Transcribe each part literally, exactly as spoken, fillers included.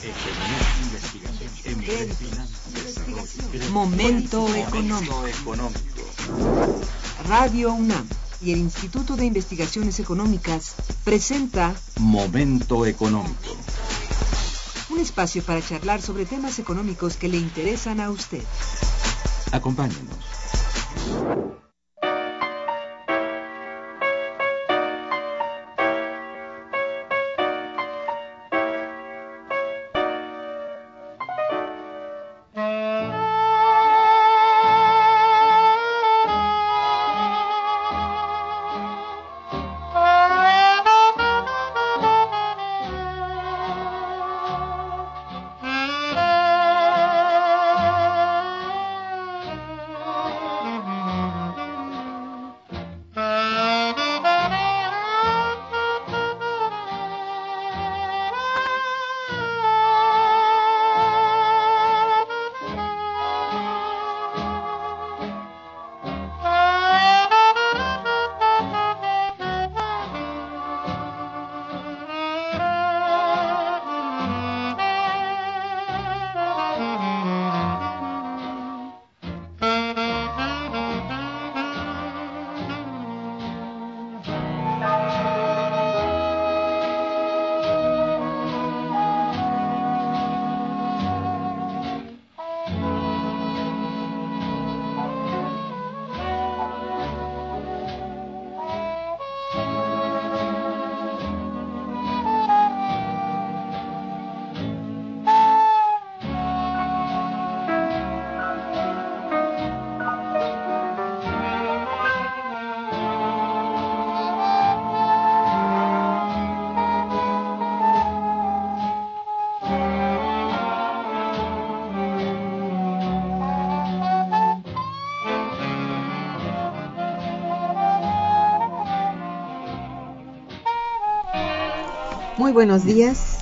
Momento económico. Radio UNAM y el Instituto de Investigaciones Económicas presenta Momento económico. Un espacio para charlar sobre temas económicos que le interesan a usted. Acompáñenos. Muy buenos días.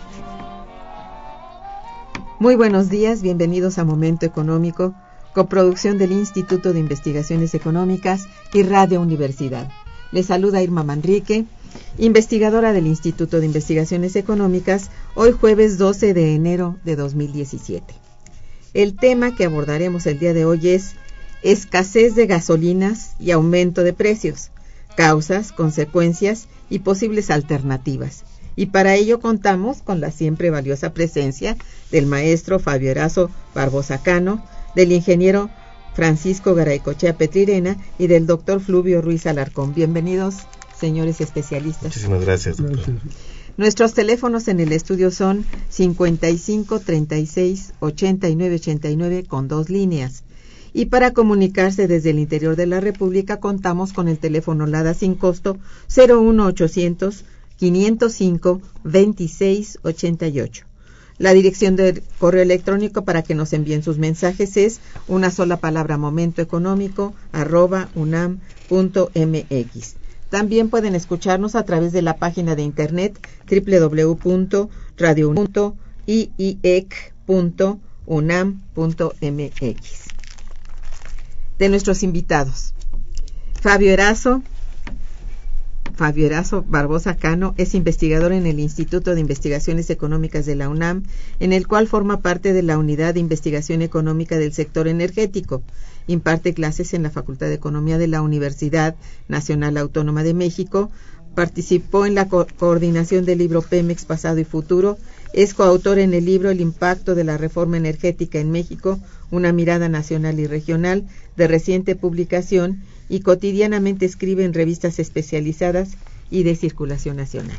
Muy buenos días, bienvenidos a Momento Económico, coproducción del Instituto de Investigaciones Económicas y Radio Universidad. Les saluda Irma Manrique, investigadora del Instituto de Investigaciones Económicas, hoy jueves doce de enero de dos mil diecisiete. El tema que abordaremos el día de hoy es escasez de gasolinas y aumento de precios, causas, consecuencias y posibles alternativas. Y para ello contamos con la siempre valiosa presencia del maestro Fabio Erazo Barbosa Cano, del ingeniero Francisco Garaycochea Petrirena y del doctor Fluvio Ruiz Alarcón. Bienvenidos, señores especialistas. Muchísimas gracias, doctor. Nuestros teléfonos en el estudio son cincuenta y cinco, treinta y seis, ochenta y nueve, ochenta y nueve con dos líneas. Y para comunicarse desde el interior de la República contamos con el teléfono LADA sin costo cero uno ochocientos, quinientos cinco, veintiséis ochenta y ocho. La dirección de correo electrónico para que nos envíen sus mensajes es una sola palabra momentoeconómico arroba unam punto mx. También pueden escucharnos a través de la página de internet doble u doble u doble u punto radio punto i i e c punto unam punto mx. De nuestros invitados, Fabio Erazo Fabio Erazo Barbosa Cano es investigador en el Instituto de Investigaciones Económicas de la UNAM, en el cual forma parte de la Unidad de Investigación Económica del Sector Energético. Imparte clases en la Facultad de Economía de la Universidad Nacional Autónoma de México. Participó en la co- coordinación del libro Pemex Pasado y Futuro. Es coautor en el libro El impacto de la reforma energética en México, una mirada nacional y regional, de reciente publicación, y cotidianamente escribe en revistas especializadas y de circulación nacional.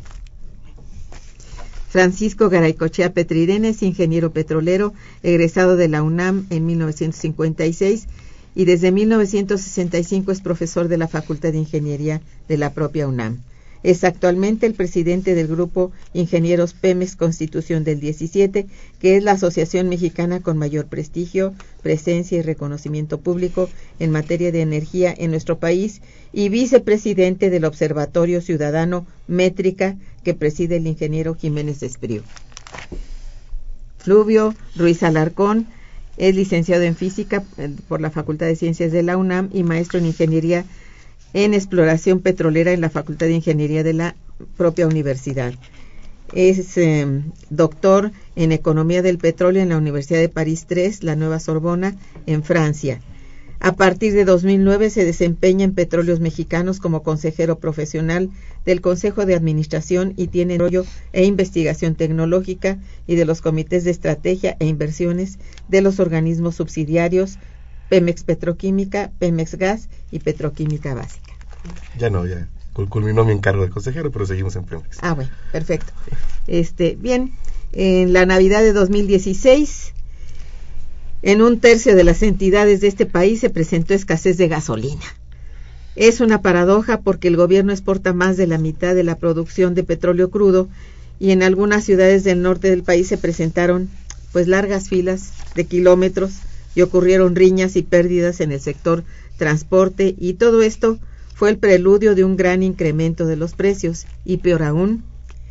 Francisco Garaycochea Petrirena es ingeniero petrolero, egresado de la UNAM en mil novecientos cincuenta y seis y desde mil novecientos sesenta y cinco es profesor de la Facultad de Ingeniería de la propia UNAM. Es actualmente el presidente del grupo Ingenieros Pemex Constitución del diecisiete, que es la asociación mexicana con mayor prestigio, presencia y reconocimiento público en materia de energía en nuestro país, y vicepresidente del Observatorio Ciudadano Métrica, que preside el ingeniero Jiménez Espriu. Fluvio Ruiz Alarcón es licenciado en Física por la Facultad de Ciencias de la UNAM y maestro en Ingeniería en Exploración Petrolera en la Facultad de Ingeniería de la propia universidad. es eh, doctor en Economía del Petróleo en la Universidad de París tres, la Nueva Sorbona, en Francia. A partir de dos mil nueve se desempeña en Petróleos Mexicanos como consejero profesional del Consejo de Administración y tiene desarrollo e investigación tecnológica y de los comités de estrategia e inversiones de los organismos subsidiarios Pemex Petroquímica, Pemex Gas y Petroquímica Básica. Ya no, ya culminó mi encargo de consejero, pero seguimos en Pemex. Ah, bueno, perfecto. Este, bien, en la Navidad de dos mil dieciséis, en un tercio de las entidades de este país se presentó escasez de gasolina. Es una paradoja porque el gobierno exporta más de la mitad de la producción de petróleo crudo y en algunas ciudades del norte del país se presentaron pues largas filas de kilómetros y ocurrieron riñas y pérdidas en el sector transporte, y todo esto fue el preludio de un gran incremento de los precios, y peor aún,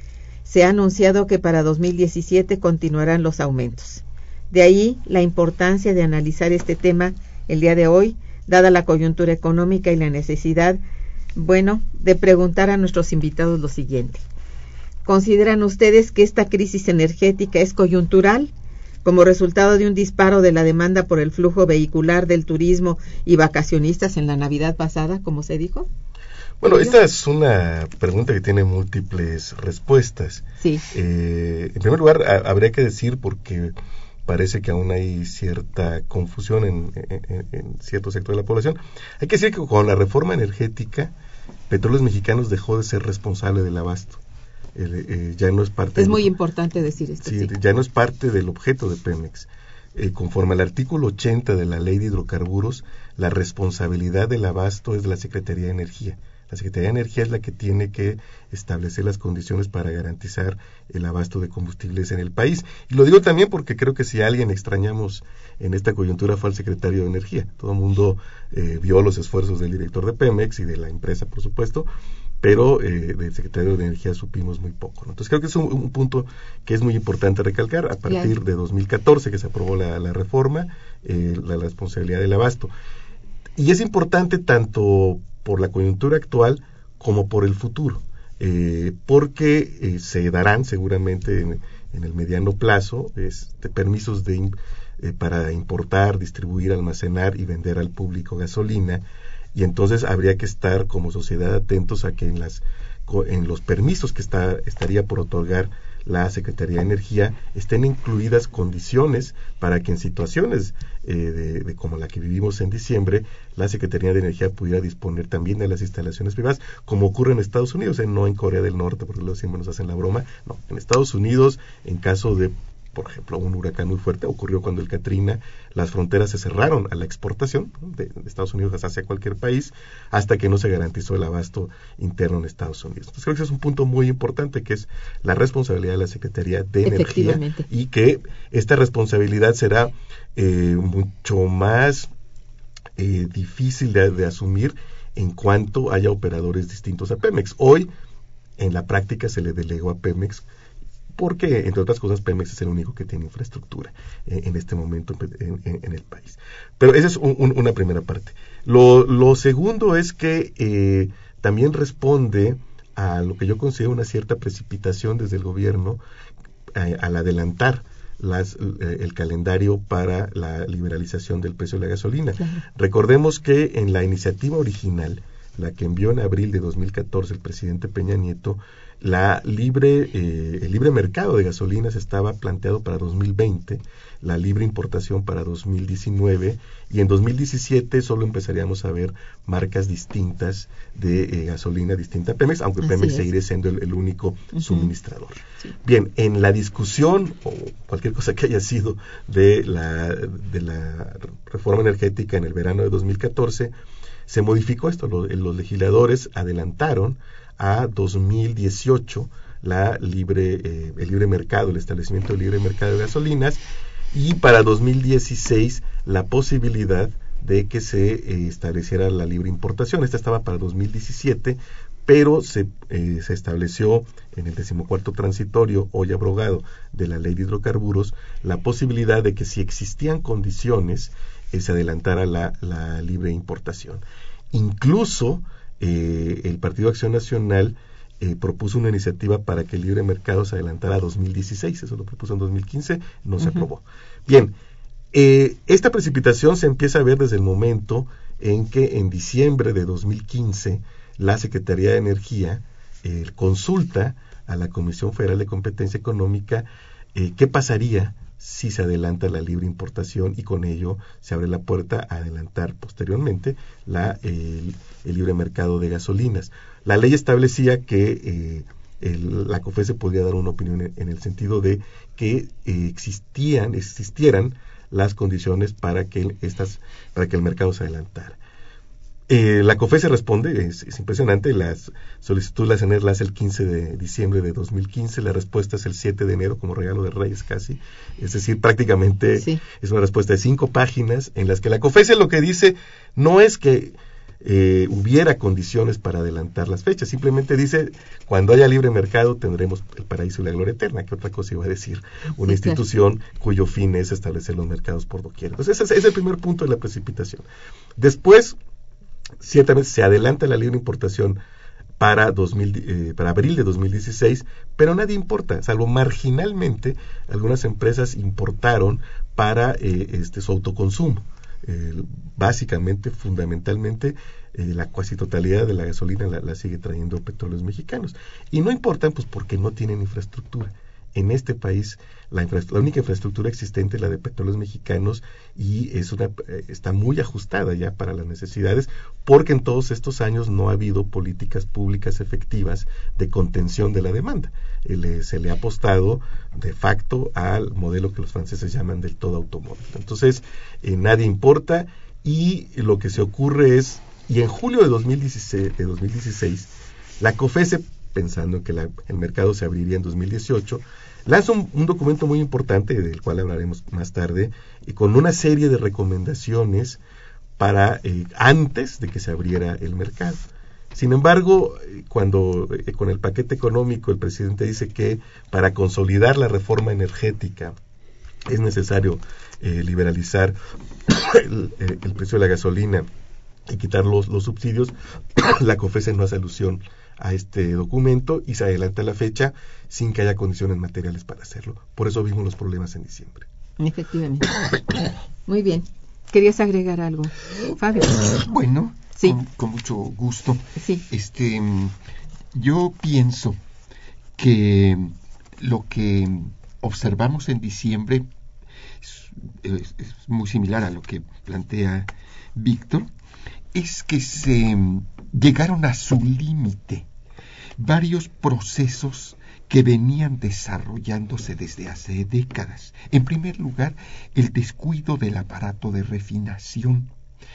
se ha anunciado que para dos mil diecisiete continuarán los aumentos. De ahí la importancia de analizar este tema el día de hoy, dada la coyuntura económica y la necesidad, bueno, de preguntar a nuestros invitados lo siguiente. ¿Consideran ustedes que esta crisis energética es coyuntural, como resultado de un disparo de la demanda por el flujo vehicular del turismo y vacacionistas en la Navidad pasada, como se dijo? Bueno, esta es una pregunta que tiene múltiples respuestas. Sí. Eh, en primer lugar, a, habría que decir, porque parece que aún hay cierta confusión en, en, en cierto sector de la población, hay que decir que con la reforma energética, Petróleos Mexicanos dejó de ser responsable del abasto. Eh, eh, ya no es parte. Es del, muy importante decir esto. Sí, sí. Ya no es parte del objeto de Pemex. Eh, conforme al artículo ochenta de la Ley de Hidrocarburos, la responsabilidad del abasto es de la Secretaría de Energía. La Secretaría de Energía es la que tiene que establecer las condiciones para garantizar el abasto de combustibles en el país. Y lo digo también porque creo que si a alguien extrañamos en esta coyuntura fue al secretario de Energía. Todo el mundo eh, vio los esfuerzos del director de Pemex y de la empresa, por supuesto, pero eh, del secretario de Energía supimos muy poco, ¿no? Entonces creo que es un, un punto que es muy importante recalcar. A partir claro. de dos mil catorce que se aprobó la, la reforma, eh, la responsabilidad del abasto. Y es importante tanto por la coyuntura actual como por el futuro, eh, porque eh, se darán seguramente en, en el mediano plazo este, permisos de, eh, para importar, distribuir, almacenar y vender al público gasolina. Y entonces habría que estar como sociedad atentos a que en las en los permisos que está estaría por otorgar la Secretaría de Energía estén incluidas condiciones para que en situaciones eh, de, de como la que vivimos en diciembre, la Secretaría de Energía pudiera disponer también de las instalaciones privadas, como ocurre en Estados Unidos, eh, no en Corea del Norte, porque luego siempre nos hacen la broma, no, en Estados Unidos, en caso de por ejemplo, un huracán muy fuerte, ocurrió cuando el Katrina, las fronteras se cerraron a la exportación, ¿no?, de, de Estados Unidos hacia cualquier país, hasta que no se garantizó el abasto interno en Estados Unidos. Entonces creo que ese es un punto muy importante, que es la responsabilidad de la Secretaría de Energía, y que esta responsabilidad será eh, mucho más eh, difícil de, de asumir en cuanto haya operadores distintos a Pemex. Hoy, en la práctica, se le delegó a Pemex, porque, entre otras cosas, Pemex es el único que tiene infraestructura eh, en este momento en, en, en el país. Pero esa es un, un, una primera parte. Lo, lo segundo es que eh, también responde a lo que yo considero una cierta precipitación desde el gobierno eh, al adelantar las, eh, el calendario para la liberalización del precio de la gasolina. Claro. Recordemos que en la iniciativa original, la que envió en abril de dos mil catorce el presidente Peña Nieto, la libre eh, el libre mercado de gasolinas estaba planteado para dos mil veinte, la libre importación para dos mil diecinueve, y en dos mil diecisiete solo empezaríamos a ver marcas distintas de eh, gasolina distinta a Pemex, aunque Así Pemex es. seguirá siendo el, el único uh-huh. suministrador. Sí. Bien, en la discusión o cualquier cosa que haya sido de la de la reforma energética en el verano de dos mil catorce, se modificó esto. Los, los legisladores adelantaron a dos mil dieciocho la libre eh, el libre mercado, el establecimiento del libre mercado de gasolinas, y para dos mil dieciséis la posibilidad de que se eh, estableciera la libre importación. Esta estaba para dos mil diecisiete, pero se, eh, se estableció en el decimocuarto transitorio, hoy abrogado, de la Ley de Hidrocarburos, la posibilidad de que si existían condiciones eh, se adelantara la, la libre importación. Incluso Eh, el Partido Acción Nacional eh, propuso una iniciativa para que el libre mercado se adelantara a dos mil dieciséis, eso lo propuso en dos mil quince, no uh-huh. se aprobó. Bien, eh, esta precipitación se empieza a ver desde el momento en que en diciembre de dos mil quince la Secretaría de Energía eh, consulta a la Comisión Federal de Competencia Económica eh, qué pasaría si se adelanta la libre importación y con ello se abre la puerta a adelantar posteriormente la, eh, el, el libre mercado de gasolinas. La ley establecía que eh, el, la COFECE podía dar una opinión en, en el sentido de que eh, existían, existieran las condiciones para que estas, para que el mercado se adelantara. Eh, la COFECE responde, es, es impresionante, la solicitud la CENER la hace el quince de diciembre de dos mil quince, la respuesta es el siete de enero como regalo de Reyes casi, es decir, prácticamente sí. Es una respuesta de cinco páginas en las que la COFECE lo que dice no es que eh, hubiera condiciones para adelantar las fechas, simplemente dice, cuando haya libre mercado tendremos el paraíso y la gloria eterna, ¿qué otra cosa iba a decir? Una sí, institución claro. cuyo fin es establecer los mercados por doquier. Entonces ese es, ese es el primer punto de la precipitación. Después, ciertamente se adelanta la libre importación para, dos mil, eh, para abril de dos mil dieciséis, pero nadie importa, salvo marginalmente algunas empresas importaron para eh, este, su autoconsumo. Eh, básicamente, fundamentalmente, eh, la cuasi totalidad de la gasolina la, la sigue trayendo Petróleos Mexicanos. Y no importan pues porque no tienen infraestructura. En este país la, infra, la única infraestructura existente es la de Petróleos Mexicanos y es una, eh, está muy ajustada ya para las necesidades porque en todos estos años no ha habido políticas públicas efectivas de contención de la demanda. Eh, se le ha apostado de facto al modelo que los franceses llaman del todo automóvil. Entonces eh, nadie importa y lo que se ocurre es, y en julio de dos mil dieciséis, de dos mil dieciséis la COFECE, pensando que la, el mercado se abriría en dos mil dieciocho, lanza un, un documento muy importante, del cual hablaremos más tarde, y con una serie de recomendaciones para eh, antes de que se abriera el mercado. Sin embargo, cuando eh, con el paquete económico el presidente dice que para consolidar la reforma energética es necesario eh, liberalizar el, el precio de la gasolina y quitar los, los subsidios, la COFECE no hace alusión a este documento y se adelanta la fecha sin que haya condiciones materiales para hacerlo. Por eso vimos los problemas en diciembre. Efectivamente. Muy bien. ¿Querías agregar algo, Fabio? Bueno, sí. con, con mucho gusto. Sí. Este, yo pienso que lo que observamos en diciembre es, es, es muy similar a lo que plantea Víctor, es que se llegaron a su límite varios procesos que venían desarrollándose desde hace décadas. En primer lugar, el descuido del aparato de refinación.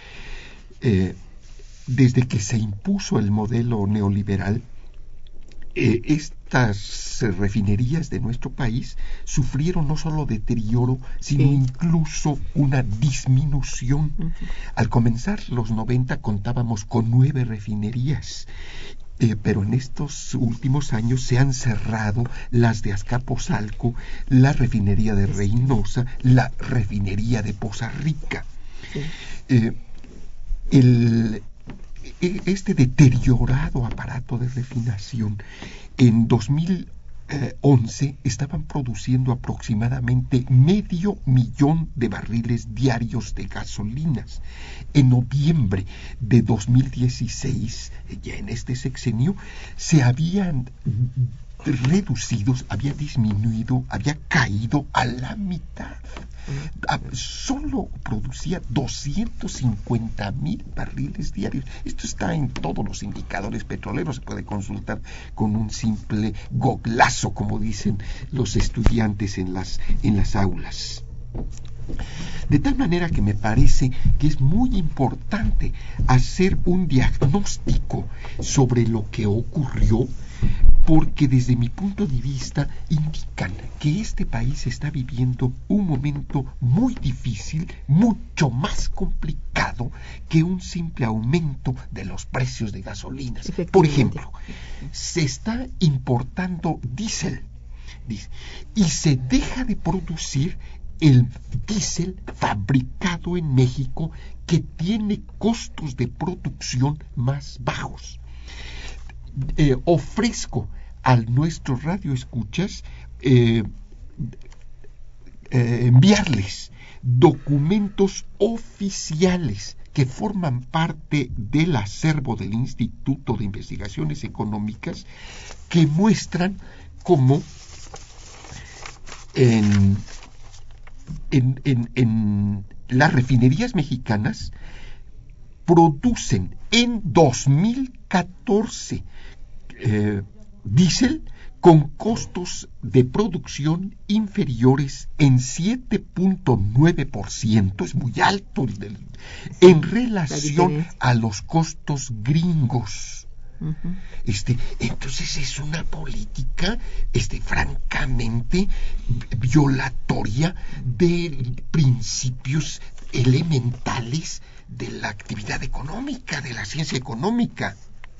Eh, desde que se impuso el modelo neoliberal, eh, estas refinerías de nuestro país sufrieron no solo deterioro, sino sí. incluso una disminución. Uh-huh. Al comenzar los noventa contábamos con nueve refinerías, eh, pero en estos últimos años se han cerrado las de Azcapotzalco, la refinería de Reynosa, la refinería de Poza Rica. Sí. Eh, el Este deteriorado aparato de refinación, en dos mil once estaban produciendo aproximadamente medio millón de barriles diarios de gasolinas. En noviembre de dos mil dieciséis, ya en este sexenio, se habían reducidos, había disminuido, había caído a la mitad. Solo producía doscientos cincuenta mil barriles diarios. Esto está en todos los indicadores petroleros, se puede consultar con un simple goglazo, como dicen los estudiantes en las, en las aulas. De tal manera que me parece que es muy importante hacer un diagnóstico sobre lo que ocurrió, porque desde mi punto de vista indican que este país está viviendo un momento muy difícil, mucho más complicado que un simple aumento de los precios de gasolinas. Por ejemplo, se está importando diésel y se deja de producir el diésel fabricado en México, que tiene costos de producción más bajos. eh, ofrezco a nuestros radioescuchas eh, eh, enviarles documentos oficiales que forman parte del acervo del Instituto de Investigaciones Económicas, que muestran cómo en, en, en, en las refinerías mexicanas producen en dos mil catorce eh, diésel con costos de producción inferiores en siete punto nueve por ciento, es muy alto el, en relación a los costos gringos. Uh-huh. Este, entonces es una política este, francamente violatoria de principios elementales de la actividad económica, de la ciencia económica.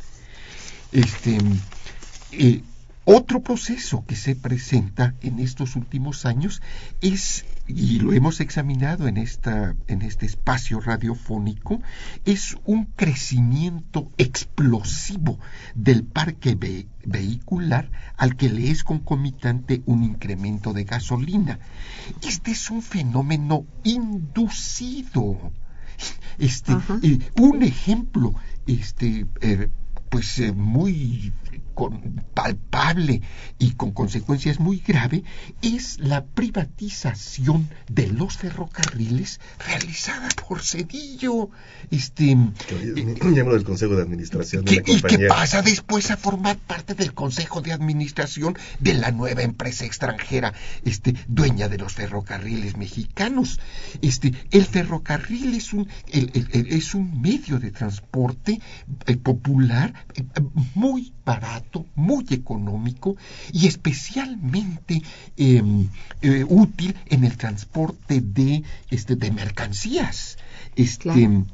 Este, eh, otro proceso que se presenta en estos últimos años es, y lo hemos examinado en, esta, en este espacio radiofónico, es un crecimiento explosivo del parque ve- vehicular al que le es concomitante un incremento de gasolina. Este es un fenómeno inducido. Este, eh, un ejemplo, este, eh, pues eh, muy con, palpable y con consecuencias muy graves, es la privatización de los ferrocarriles realizada por Zedillo. Este, miembro del Consejo de Administración de que, la compañía. Y que pasa después a formar parte del Consejo de Administración de la nueva empresa extranjera, este, dueña de los ferrocarriles mexicanos. Este, el ferrocarril es un, el, el, el, es un medio de transporte eh, popular eh, muy barato, muy económico y especialmente eh, eh, útil en el transporte de, este, de mercancías. Este, claro.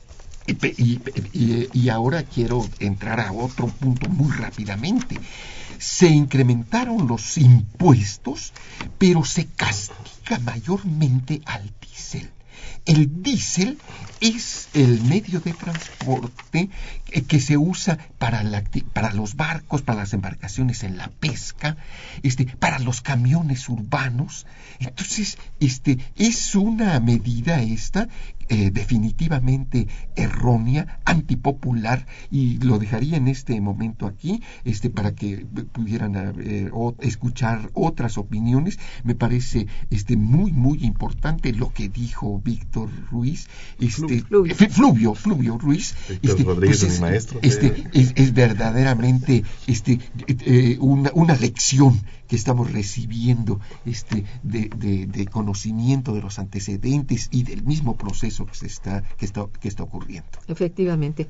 Y, y, y ahora quiero entrar a otro punto muy rápidamente. Se incrementaron los impuestos, pero se castiga mayormente al diésel. El diésel es el medio de transporte que se usa para, la, para los barcos, para las embarcaciones en la pesca, este, para los camiones urbanos. Entonces, este, es una medida esta eh, definitivamente errónea, antipopular, y lo dejaría en este momento aquí, este, para que pudieran eh, o, escuchar otras opiniones. Me parece este, muy, muy importante lo que dijo Víctor Ruiz, este, Fluvio, Fluvio, Fluvio Ruiz, este, Rodríguez, pues es, mi maestro, este, es, es verdaderamente este, eh, una, una lección que estamos recibiendo este, de, de, de conocimiento de los antecedentes y del mismo proceso que se está, que está, que está ocurriendo. Efectivamente.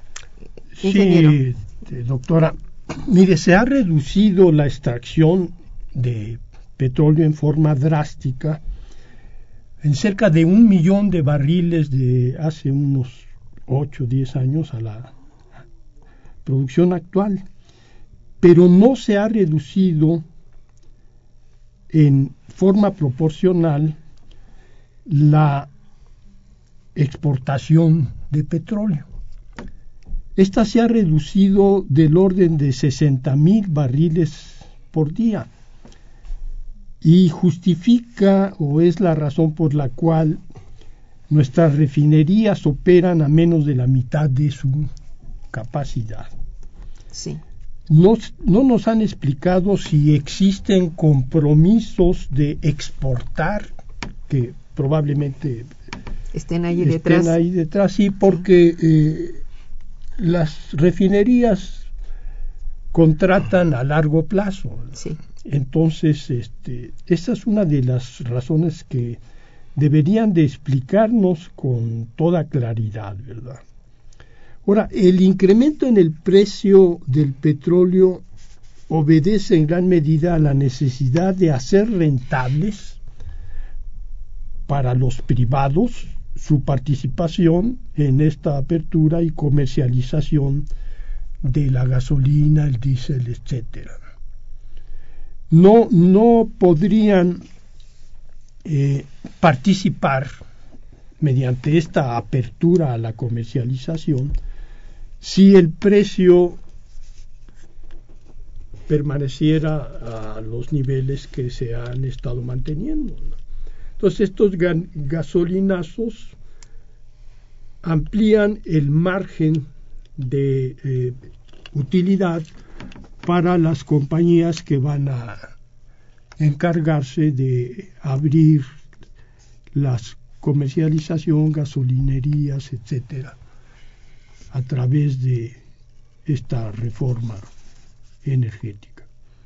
Ingeniero. Sí, doctora, mire, se ha reducido la extracción de petróleo en forma drástica en cerca de un millón de barriles de hace unos ocho o diez años a la producción actual, pero no se ha reducido en forma proporcional la exportación de petróleo. Esta se ha reducido del orden de sesenta mil barriles por día y justifica o es la razón por la cual nuestras refinerías operan a menos de la mitad de su capacidad. Sí. No, no nos han explicado si existen compromisos de exportar, que probablemente estén ahí estén detrás. ahí detrás, sí, porque eh, las refinerías contratan a largo plazo. Sí. Entonces, este, esa es una de las razones que deberían de explicarnos con toda claridad, ¿verdad? Ahora, el incremento en el precio del petróleo obedece en gran medida a la necesidad de hacer rentables para los privados su participación en esta apertura y comercialización de la gasolina, el diésel, etcétera. No, no podrían eh, participar mediante esta apertura a la comercialización si el precio permaneciera a los niveles que se han estado manteniendo, ¿no? Entonces estos ga- gasolinazos amplían el margen de eh, utilidad para las compañías que van a encargarse de abrir las comercialización, gasolinerías, etcétera, a través de esta reforma energética.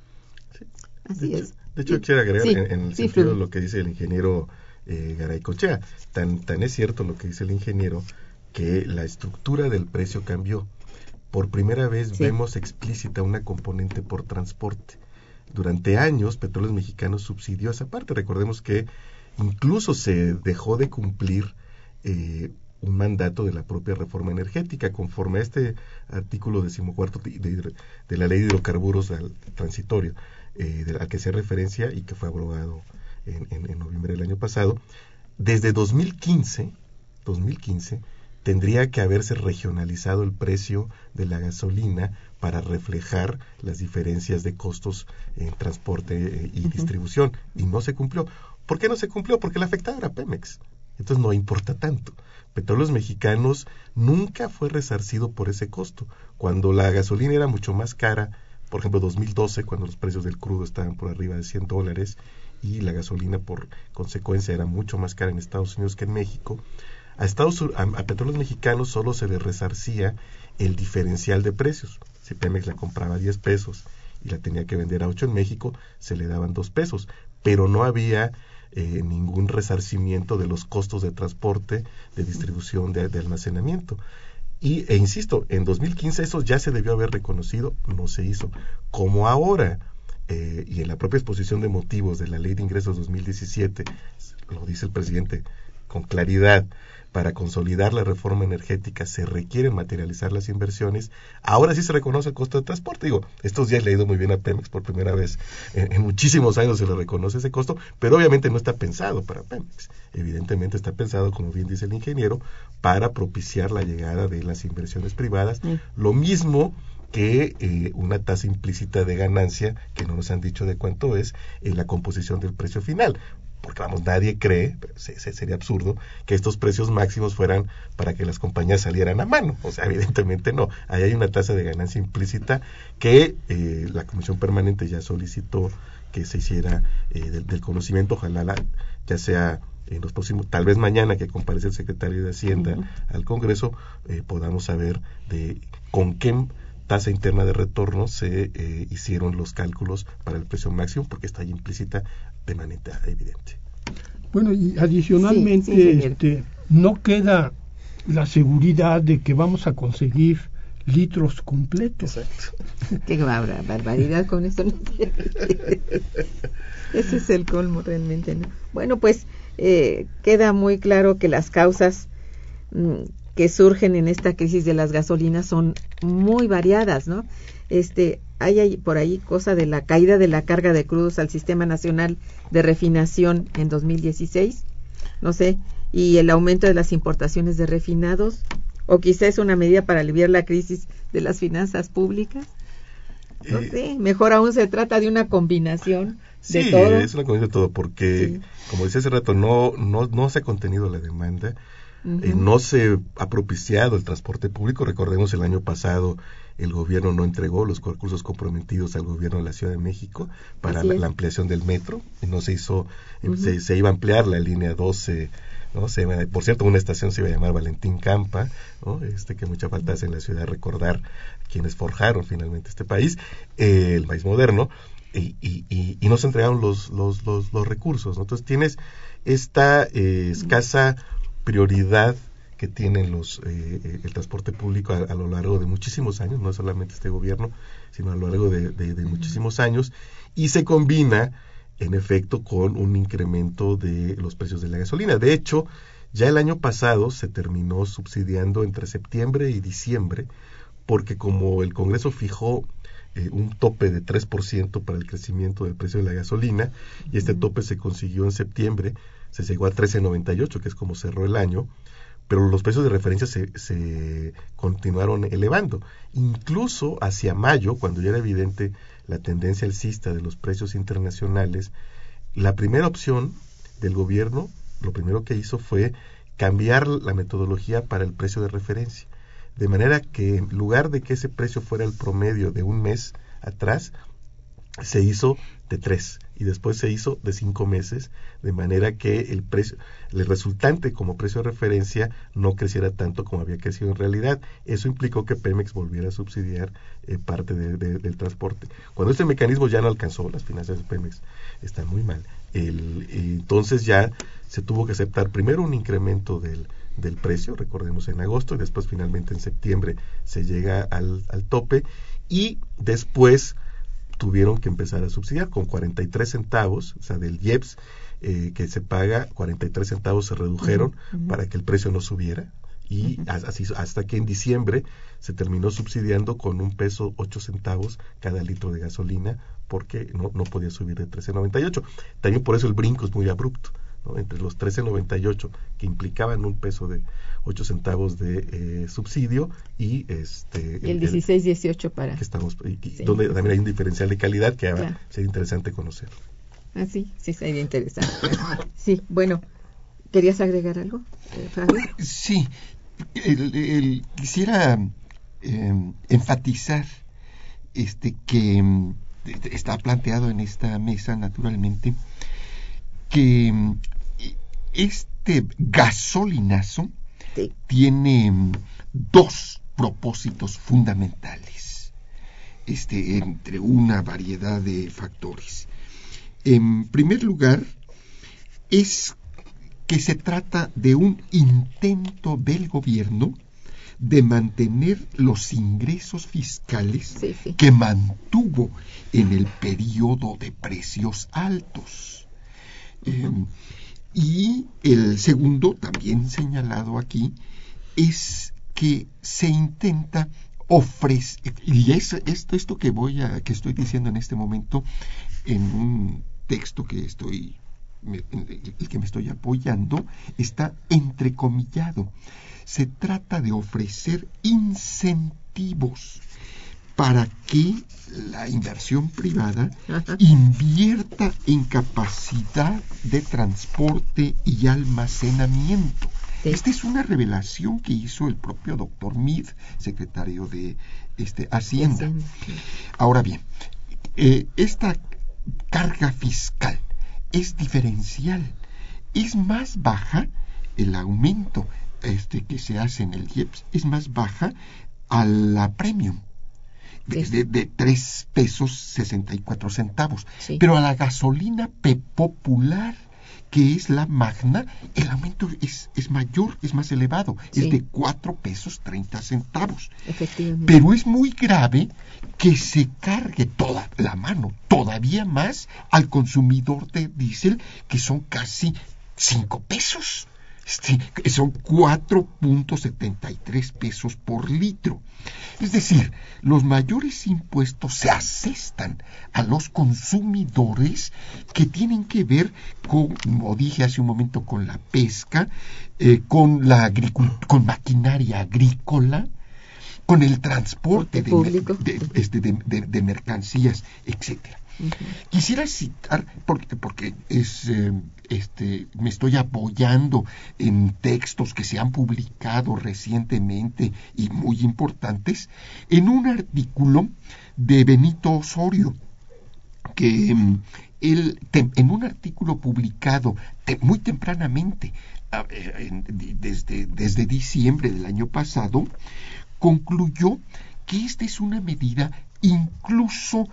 Sí. Así de hecho, es. De hecho, quiero agregar Sí, en, en el sí, sentido Flor. de lo que dice el ingeniero eh, Garaycochea. Tan, tan es cierto lo que dice el ingeniero que la estructura del precio cambió. Por primera vez Sí. vemos explícita una componente por transporte. Durante años, Petróleos Mexicanos subsidió esa parte. Recordemos que incluso se dejó de cumplir eh, un mandato de la propia reforma energética, conforme a este artículo decimocuarto de, de, de la Ley de Hidrocarburos al transitorio, eh, de, al que se referencia y que fue abrogado en, en, en noviembre del año pasado. Desde dos mil quince, dos mil quince tendría que haberse regionalizado el precio de la gasolina para reflejar las diferencias de costos en transporte eh, y uh-huh. distribución, y no se cumplió. ¿Por qué no se cumplió? Porque la afectada era Pemex. Entonces no importa tanto. Petróleos Mexicanos nunca fue resarcido por ese costo. Cuando la gasolina era mucho más cara, por ejemplo, dos mil doce, cuando los precios del crudo estaban por arriba de cien dólares y la gasolina por consecuencia era mucho más cara en Estados Unidos que en México, a, Estados, a, a Petróleos Mexicanos solo se le resarcía el diferencial de precios. Si Pemex la compraba a diez pesos y la tenía que vender a ocho en México, se le daban dos pesos, pero no había eh, ningún resarcimiento de los costos de transporte, de distribución, de, de almacenamiento. Y, e insisto, en dos mil quince eso ya se debió haber reconocido, no se hizo. Como ahora, eh, y en la propia exposición de motivos de la Ley de Ingresos dos mil diecisiete, lo dice el presidente con claridad, para consolidar la reforma energética se requieren materializar las inversiones, ahora sí se reconoce el costo de transporte. Digo, estos días le he ido muy bien a Pemex, por primera vez en, en muchísimos años se le reconoce ese costo, pero obviamente no está pensado para Pemex, evidentemente está pensado, como bien dice el ingeniero, para propiciar la llegada de las inversiones privadas, sí. Lo mismo que eh, una tasa implícita de ganancia, que no nos han dicho de cuánto es, en la composición del precio final. Porque vamos, nadie cree, pero se, se, sería absurdo, que estos precios máximos fueran para que las compañías salieran a mano. O sea, evidentemente no. Ahí hay una tasa de ganancia implícita que eh, la Comisión Permanente ya solicitó que se hiciera eh, del, del conocimiento, ojalá la, ya sea en los próximos, tal vez mañana que comparece el secretario de Hacienda uh-huh. al Congreso, eh, podamos saber de con qué tasa interna de retorno se eh, hicieron los cálculos para el precio máximo, porque está ahí implícita de manera evidente. Bueno, y adicionalmente sí, sí, este, no queda la seguridad de que vamos a conseguir litros completos. Exacto. Qué barbaridad con esto. Ese es el colmo realmente, ¿no? Bueno, pues eh, queda muy claro que las causas mmm, que surgen en esta crisis de las gasolinas son muy variadas, ¿no? Este, hay, hay por ahí cosa de la caída de la carga de crudos al Sistema Nacional de Refinación en dos mil dieciséis, no sé, y el aumento de las importaciones de refinados, o quizá es una medida para aliviar la crisis de las finanzas públicas. No eh, sé, mejor aún se trata de una combinación de sí, todo. Sí, es una combinación de todo, porque, sí. como decía hace rato, no, no, no se ha contenido la demanda. Uh-huh. Eh, no se ha propiciado el transporte público. Recordemos, el año pasado el gobierno no entregó los recursos comprometidos al gobierno de la Ciudad de México para la, la ampliación del metro, y no se hizo, uh-huh. se, se iba a ampliar la línea doce, ¿no? Se iba, por cierto, una estación se iba a llamar Valentín Campa, ¿no? Este, que mucha falta hace en la ciudad recordar quienes forjaron finalmente este país, eh, el país moderno, y, y, y, y no se entregaron los, los, los, los recursos, ¿no? Entonces tienes esta eh, escasa prioridad que tienen los eh, el transporte público a, a lo largo de muchísimos años, no solamente este gobierno, sino a lo largo de, de, de muchísimos años, y se combina en efecto con un incremento de los precios de la gasolina. De hecho, ya el año pasado se terminó subsidiando entre septiembre y diciembre, porque como el Congreso fijó eh, un tope de tres por ciento para el crecimiento del precio de la gasolina, y este tope se consiguió en septiembre, se llegó a trece noventa y ocho, que es como cerró el año, pero los precios de referencia se, se continuaron elevando. Incluso hacia mayo, cuando ya era evidente la tendencia alcista de los precios internacionales, la primera opción del gobierno, lo primero que hizo fue cambiar la metodología para el precio de referencia, de manera que en lugar de que ese precio fuera el promedio de un mes atrás, se hizo de tres y después se hizo de cinco meses, de manera que el precio, el resultante como precio de referencia no creciera tanto como había crecido en realidad. Eso implicó que Pemex volviera a subsidiar eh, parte de, de, del transporte. Cuando este mecanismo ya no alcanzó, las finanzas de Pemex están muy mal, el, entonces ya se tuvo que aceptar primero un incremento del, del precio, recordemos en agosto, y después finalmente en septiembre se llega al, al tope, y después tuvieron que empezar a subsidiar con cuarenta y tres centavos, o sea, del I E P S eh, que se paga, cuarenta y tres centavos se redujeron uh-huh, uh-huh. para que el precio no subiera, y uh-huh. así hasta que en diciembre se terminó subsidiando con un peso ocho centavos cada litro de gasolina, porque no, no podía subir de trece noventa y ocho. También por eso el brinco es muy abrupto, ¿no? Entre los trece noventa y ocho, que implicaban un peso de ocho centavos de eh, subsidio, y este y el dieciséis dieciocho para que estamos y, y sí, donde también hay un diferencial de calidad que claro. sería interesante conocer. Ah, sí, sí sería interesante. Sí, bueno, ¿querías agregar algo, eh, Fabio? Sí, el, el, quisiera eh, enfatizar este que eh, está planteado en esta mesa, naturalmente, que eh, este gasolinazo sí. tiene dos propósitos fundamentales, este, entre una variedad de factores. En primer lugar, es que se trata de un intento del gobierno de mantener los ingresos fiscales sí, sí. que mantuvo en el periodo de precios altos. Eh, y el segundo, también señalado aquí, es que se intenta ofrecer, y es, esto, esto que voy a, que estoy diciendo en este momento, en un texto que estoy, me, el que me estoy apoyando, está entrecomillado. Se trata de ofrecer incentivos para que la inversión privada Ajá. invierta en capacidad de transporte y almacenamiento. Sí. Esta es una revelación que hizo el propio doctor Meade, secretario de este, Hacienda. Sí. Ahora bien, eh, esta carga fiscal es diferencial, es más baja el aumento este, que se hace en el I E P S, es más baja a la premium. De, de, de tres pesos sesenta y cuatro centavos. Sí. Pero a la gasolina P popular, que es la magna, el aumento es, es mayor, es más elevado, sí. es de cuatro pesos treinta centavos. Efectivamente. Pero es muy grave que se cargue toda la mano, todavía más al consumidor de diésel, que son casi cinco pesos. Este, son cuatro punto setenta y tres pesos por litro. Es decir, los mayores impuestos se asestan a los consumidores que tienen que ver con, como dije hace un momento, con la pesca, eh, con la agricult- con maquinaria agrícola, con el transporte de, público. De, de, este, de, de, de mercancías, etcétera. Uh-huh. Quisiera citar, porque, porque es, eh, este, me estoy apoyando en textos que se han publicado recientemente y muy importantes, en un artículo de Benito Osorio, que eh, él, te, en un artículo publicado te, muy tempranamente, eh, en, desde, desde diciembre del año pasado, concluyó que esta es una medida incluso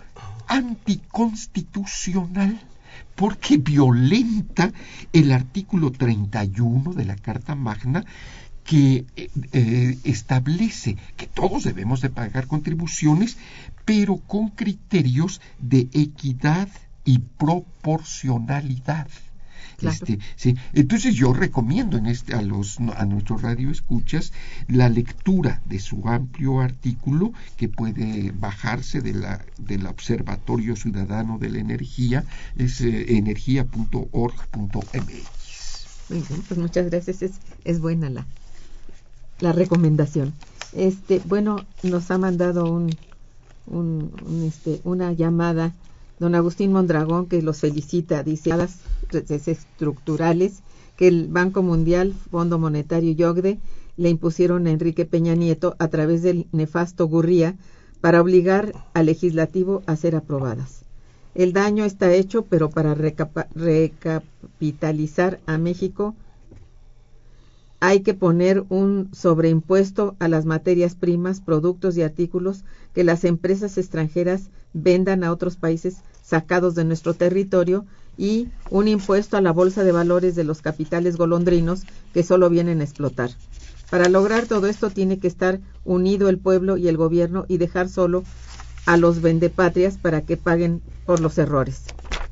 anticonstitucional, porque violenta el artículo treinta y uno de la Carta Magna, que eh, establece que todos debemos de pagar contribuciones, pero con criterios de equidad y proporcionalidad. Claro. Este, sí. Entonces yo recomiendo en este, a los a nuestros radioescuchas la lectura de su amplio artículo, que puede bajarse de la del Observatorio Ciudadano de la Energía, es eh, energía punto org punto m x. Muy bien, pues muchas gracias, es, es buena la, la recomendación. Este, bueno, nos ha mandado un, un, un este, una llamada don Agustín Mondragón, que los felicita, dice, las redes estructurales que el Banco Mundial, Fondo Monetario y OCDE le impusieron a Enrique Peña Nieto a través del nefasto Gurría para obligar al legislativo a ser aprobadas. El daño está hecho, pero para recapa- recapitalizar a México hay que poner un sobreimpuesto a las materias primas, productos y artículos que las empresas extranjeras vendan a otros países sacados de nuestro territorio, y un impuesto a la bolsa de valores de los capitales golondrinos que solo vienen a explotar. Para lograr todo esto tiene que estar unido el pueblo y el gobierno y dejar solo a los vendepatrias para que paguen por los errores.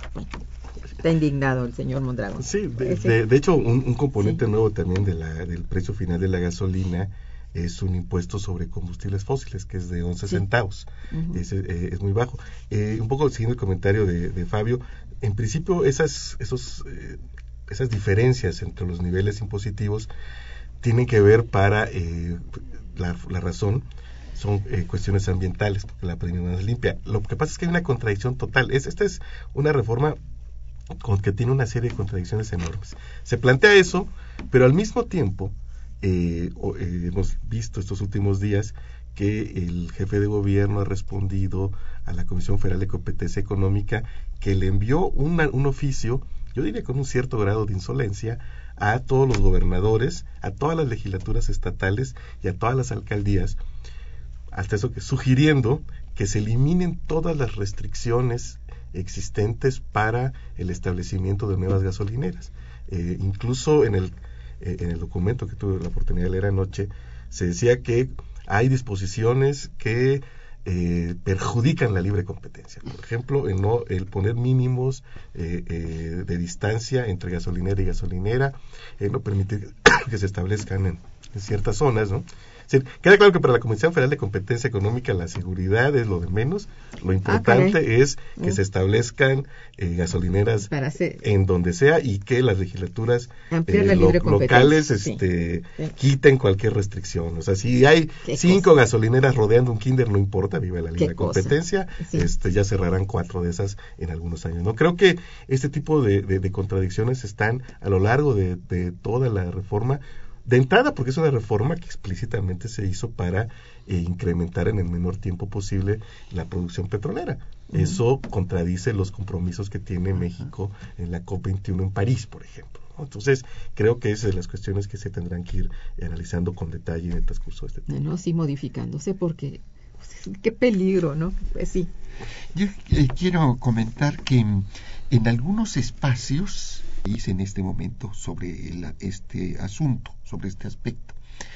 Está indignado el señor Mondragón. Sí, de, de, de hecho un, un componente sí. nuevo también de la, del precio final de la gasolina es un impuesto sobre combustibles fósiles, que es de once sí. centavos. Uh-huh. es, eh, es muy bajo. Eh, un poco siguiendo el comentario de, de Fabio, en principio esas, esos, eh, esas diferencias entre los niveles impositivos tienen que ver para eh, la, la razón son eh, cuestiones ambientales, porque la premium es limpia. Lo que pasa es que hay una contradicción total. Es, esta es una reforma con que tiene una serie de contradicciones enormes. Se plantea eso, pero al mismo tiempo eh, eh, hemos visto estos últimos días que el jefe de gobierno ha respondido a la Comisión Federal de Competencia Económica, que le envió una, un oficio, yo diría con un cierto grado de insolencia, a todos los gobernadores, a todas las legislaturas estatales y a todas las alcaldías, hasta eso que sugiriendo que se eliminen todas las restricciones existentes para el establecimiento de nuevas gasolineras. Eh, incluso en el, eh, en el documento que tuve la oportunidad de leer anoche, se decía que hay disposiciones que eh, perjudican la libre competencia. Por ejemplo, el, no, el poner mínimos eh, eh, de distancia entre gasolinera y gasolinera, eh, no permitir que se establezcan en, en ciertas zonas, ¿no? Es decir, queda claro que para la Comisión Federal de Competencia Económica la seguridad es lo de menos. Lo importante ah, es que mm. se establezcan eh, gasolineras hacer... en donde sea, y que las legislaturas eh, la lo, locales este, sí. Sí. quiten cualquier restricción. O sea, si hay cinco cosa? gasolineras rodeando un kinder, no importa, viva la libre competencia, sí. este, ya cerrarán cuatro de esas en algunos años. No creo que este tipo de, de, de contradicciones están a lo largo de, de toda la reforma. De entrada, porque es una reforma que explícitamente se hizo para eh, incrementar en el menor tiempo posible la producción petrolera. Uh-huh. Eso contradice los compromisos que tiene México en la COP veintiuno en París, por ejemplo, ¿no? Entonces, creo que es de las cuestiones que se tendrán que ir analizando con detalle en el transcurso de este tiempo. No, sí, modificándose, porque pues, qué peligro, ¿no? Pues sí. Yo eh, quiero comentar que en, en algunos espacios hice en este momento sobre el, este asunto, sobre este aspecto.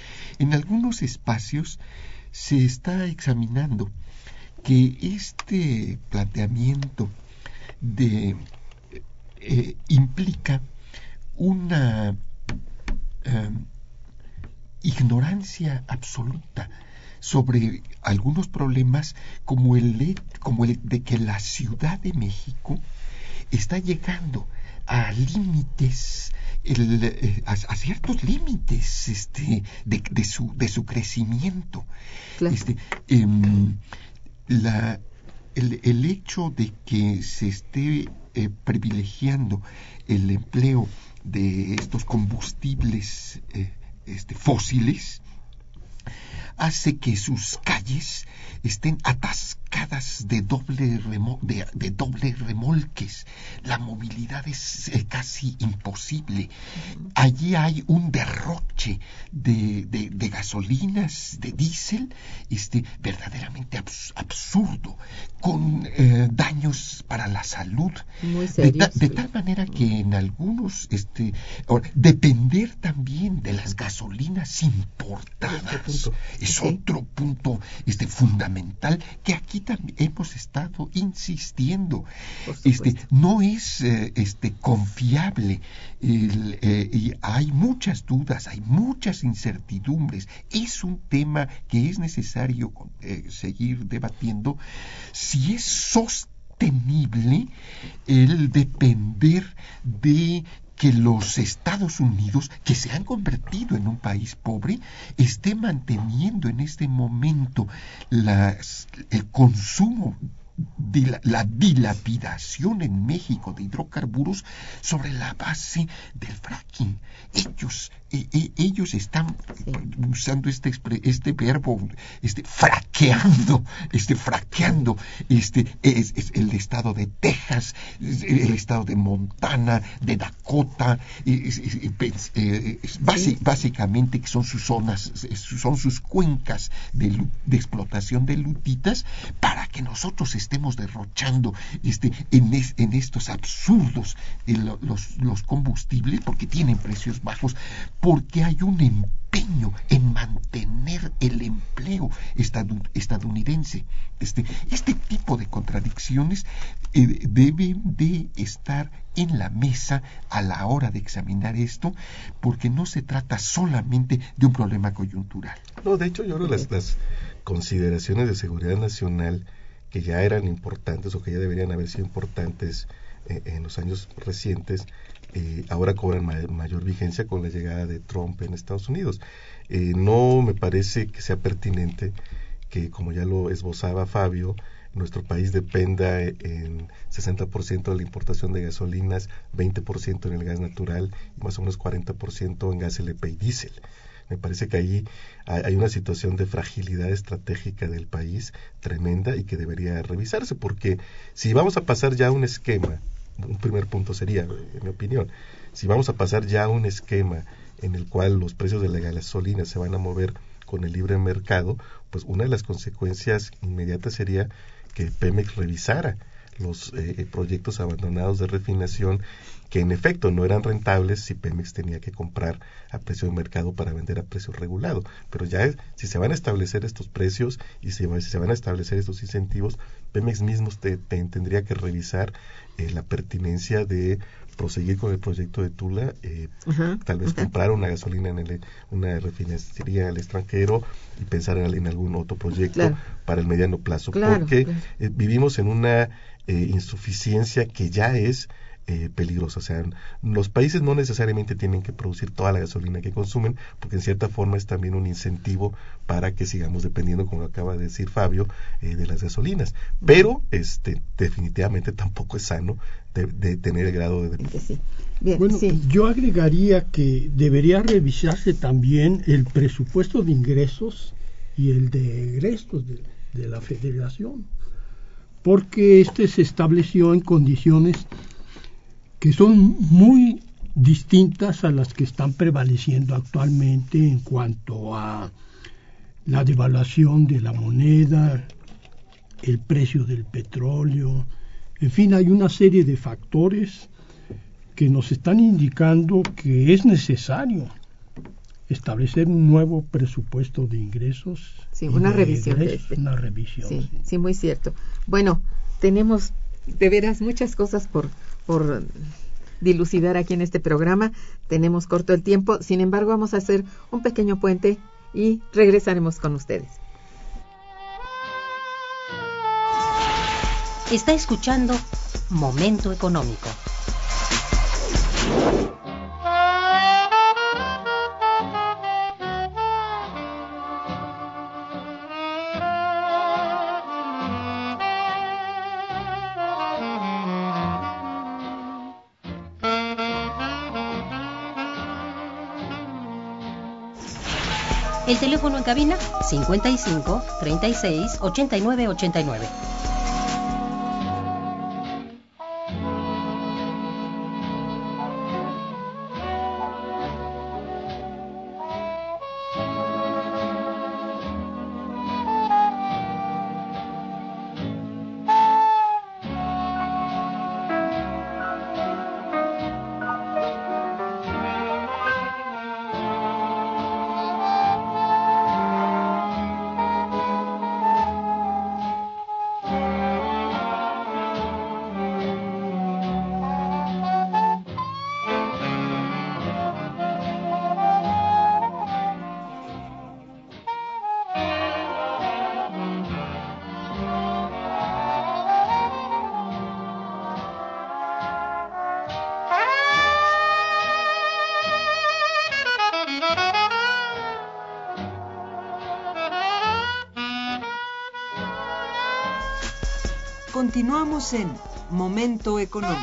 En algunos espacios se está examinando que este planteamiento de eh, implica una eh, ignorancia absoluta sobre algunos problemas, como el, como el de que la Ciudad de México está llegando a límites, el, eh, a, a ciertos límites este, de, de, su, de su crecimiento. Claro. Este, eh, la, el, el hecho de que se esté eh, privilegiando el empleo de estos combustibles eh, este, fósiles hace que sus calles estén atascadas de doble, remo, de, de doble remolques. La movilidad es eh, casi imposible. Allí hay un derroche de, de, de gasolinas, de diésel, este, verdaderamente abs, absurdo, con eh, daños para la salud. Muy serio, de, ta, de tal manera que en algunos, este, ahora, depender también de las gasolinas importadas es sí. otro punto este, fundamental que aquí también hemos estado insistiendo. Este, no es eh, este, confiable, el, eh, y hay muchas dudas, hay muchas incertidumbres. Es un tema que es necesario eh, seguir debatiendo si es sostenible el depender de que los Estados Unidos, que se han convertido en un país pobre, esté manteniendo en este momento las, el consumo, de la, la dilapidación en México de hidrocarburos sobre la base del fracking. Ellos, eh, eh, ellos están sí. usando este, este verbo, este fraqueando, este fraqueando, este es, es el estado de Texas, el estado de Montana, de Dakota, es, es, es, es, basi, sí. básicamente son sus zonas, son sus cuencas de, de explotación de lutitas, para que nosotros estemos derrochando este, en, es, en estos absurdos en lo, los, los combustibles, porque tienen precios bajos, porque hay un empeño en mantener el empleo estadounidense. Este, este tipo de contradicciones eh, deben de estar en la mesa a la hora de examinar esto, porque no se trata solamente de un problema coyuntural. No, de hecho yo creo que las, las consideraciones de seguridad nacional que ya eran importantes o que ya deberían haber sido importantes eh, en los años recientes, eh, ahora cobran ma- mayor vigencia con la llegada de Trump en Estados Unidos. Eh, no me parece que sea pertinente que, como ya lo esbozaba Fabio, nuestro país dependa en sesenta por ciento de la importación de gasolinas, veinte por ciento en el gas natural y más o menos cuarenta por ciento en gas L P y diésel. Me parece que ahí hay una situación de fragilidad estratégica del país tremenda y que debería revisarse, porque si vamos a pasar ya a un esquema, un primer punto sería, en mi opinión, si vamos a pasar ya a un esquema en el cual los precios de la gasolina se van a mover con el libre mercado, pues una de las consecuencias inmediatas sería que Pemex revisara los eh, proyectos abandonados de refinación, que en efecto no eran rentables si Pemex tenía que comprar a precio de mercado para vender a precio regulado. Pero ya es, si se van a establecer estos precios y si, si se van a establecer estos incentivos, Pemex mismo te, te, tendría que revisar eh, la pertinencia de proseguir con el proyecto de Tula, eh, uh-huh, tal vez uh-huh. comprar una gasolina en el, una refinería en el extranjero y pensar en, en algún otro proyecto claro. para el mediano plazo, claro, porque claro. Eh, vivimos en una eh, insuficiencia que ya es Eh, peligrosa. O sea, los países no necesariamente tienen que producir toda la gasolina que consumen, porque en cierta forma es también un incentivo para que sigamos dependiendo, como acaba de decir Fabio, eh, de las gasolinas. Pero este definitivamente tampoco es sano de, de tener el grado de... Sí. Bien, bueno, sí. Yo agregaría que debería revisarse también el presupuesto de ingresos y el de egresos de, de la Federación, porque este se estableció en condiciones que son muy distintas a las que están prevaleciendo actualmente en cuanto a la devaluación de la moneda, el precio del petróleo, en fin, hay una serie de factores que nos están indicando que es necesario establecer un nuevo presupuesto de ingresos. Sí, una de revisión. Egresos, de este. Una revisión. Sí, sí. sí, muy cierto. Bueno, tenemos de veras muchas cosas por por dilucidar aquí en este programa. Tenemos corto el tiempo, sin embargo vamos a hacer un pequeño puente y regresaremos con ustedes. Está escuchando Momento Económico. El teléfono en cabina cincuenta y cinco, treinta y seis, ochenta y nueve, ochenta y nueve. Continuamos en Momento Económico.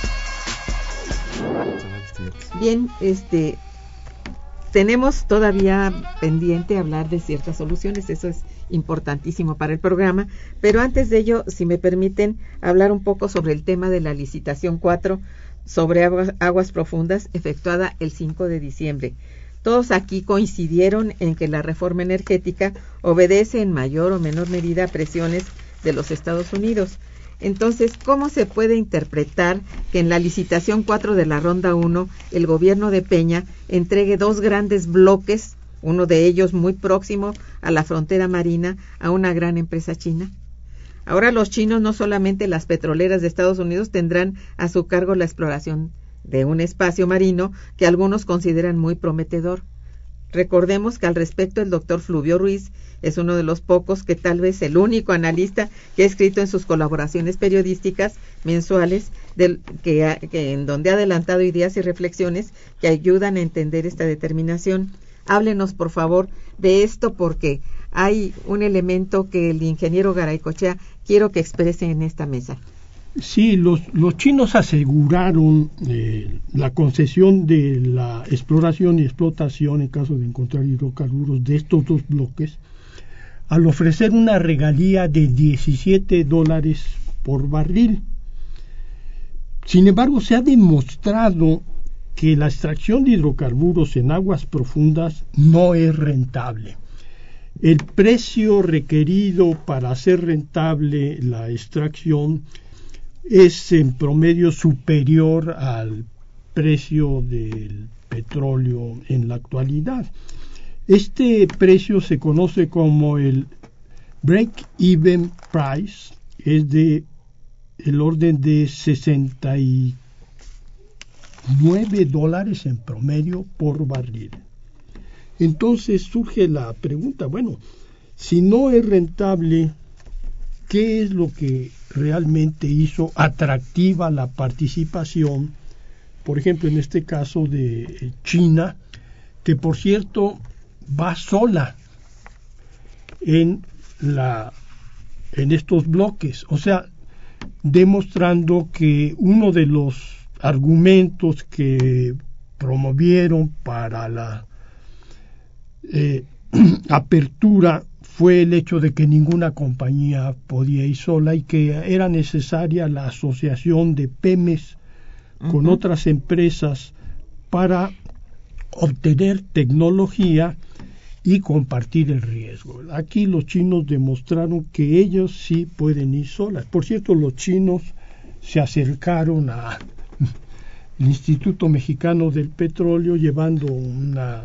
Bien, este, tenemos todavía pendiente hablar de ciertas soluciones, eso es importantísimo para el programa, pero antes de ello, si me permiten, hablar un poco sobre el tema de la licitación cuatro sobre aguas, aguas profundas efectuada el cinco de diciembre. Todos aquí coincidieron en que la reforma energética obedece en mayor o menor medida a presiones de los Estados Unidos. Entonces, ¿cómo se puede interpretar que en la licitación cuatro de la ronda uno el gobierno de Peña entregue dos grandes bloques, uno de ellos muy próximo a la frontera marina, a una gran empresa china? Ahora los chinos, no solamente las petroleras de Estados Unidos, tendrán a su cargo la exploración de un espacio marino que algunos consideran muy prometedor. Recordemos que al respecto el doctor Fluvio Ruiz es uno de los pocos, que tal vez el único analista que ha escrito en sus colaboraciones periodísticas mensuales del, que, que en donde ha adelantado ideas y reflexiones que ayudan a entender esta determinación. Háblenos por favor de esto, porque hay un elemento que el ingeniero Garaycochea quiero que exprese en esta mesa. Sí, los, los chinos aseguraron eh, la concesión de la exploración y explotación en caso de encontrar hidrocarburos de estos dos bloques al ofrecer una regalía de diecisiete dólares por barril. Sin embargo, se ha demostrado que la extracción de hidrocarburos en aguas profundas no es rentable. El precio requerido para hacer rentable la extracción es en promedio superior al precio del petróleo en la actualidad. Este precio se conoce como el break-even price, es de el orden de sesenta y nueve dólares en promedio por barril. Entonces surge la pregunta, bueno, si no es rentable, ¿qué es lo que realmente hizo atractiva la participación, por ejemplo, en este caso de China, que por cierto va sola en la en estos bloques? O sea, demostrando que uno de los argumentos que promovieron para la eh, apertura fue el hecho de que ninguna compañía podía ir sola y que era necesaria la asociación de Pemex con uh-huh. otras empresas para obtener tecnología y compartir el riesgo. Aquí los chinos demostraron que ellos sí pueden ir solas. Por cierto, los chinos se acercaron al Instituto Mexicano del Petróleo llevando una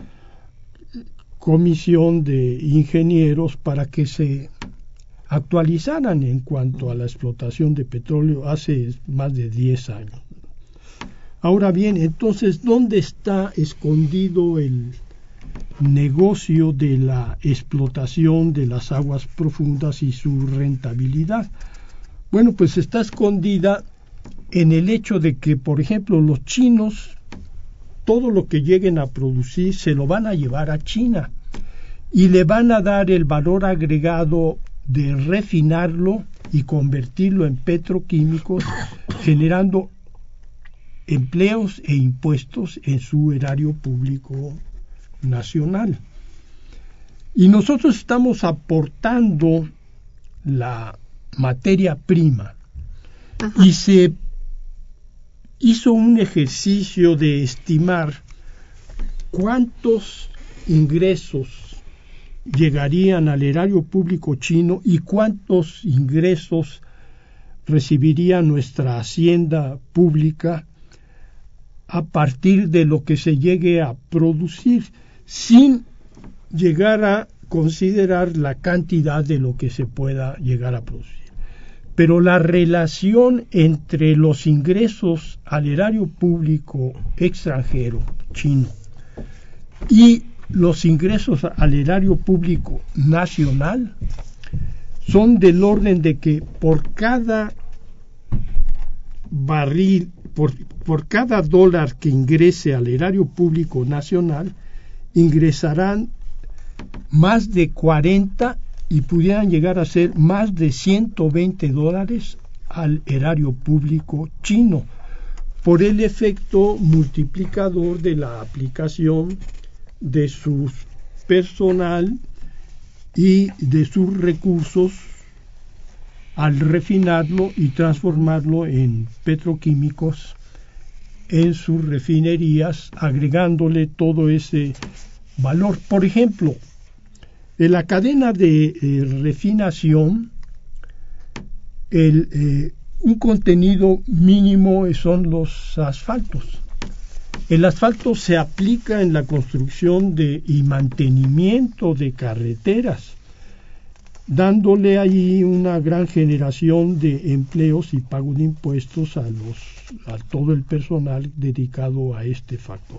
comisión de ingenieros para que se actualizaran en cuanto a la explotación de petróleo hace más de diez años. Ahora bien, entonces, ¿dónde está escondido el negocio de la explotación de las aguas profundas y su rentabilidad? Bueno, pues está escondida en el hecho de que, por ejemplo, los chinos, todo lo que lleguen a producir se lo van a llevar a China y le van a dar el valor agregado de refinarlo y convertirlo en petroquímicos, generando empleos e impuestos en su erario público nacional. Y nosotros estamos aportando la materia prima. Ajá. Y se hizo un ejercicio de estimar cuántos ingresos llegarían al erario público chino y cuántos ingresos recibiría nuestra hacienda pública a partir de lo que se llegue a producir, sin llegar a considerar la cantidad de lo que se pueda llegar a producir. Pero la relación entre los ingresos al erario público extranjero chino y los ingresos al erario público nacional son del orden de que por cada barril, por, por cada dólar que ingrese al erario público nacional, ingresarán más de cuarenta y pudieran llegar a ser más de ciento veinte dólares al erario público chino, por el efecto multiplicador de la aplicación de su personal y de sus recursos al refinarlo y transformarlo en petroquímicos en sus refinerías, agregándole todo ese valor. Por ejemplo, en la cadena de eh, refinación, el, eh, un contenido mínimo son los asfaltos. El asfalto se aplica en la construcción de, y mantenimiento de carreteras, dándole ahí una gran generación de empleos y pago de impuestos a los a todo el personal dedicado a este factor.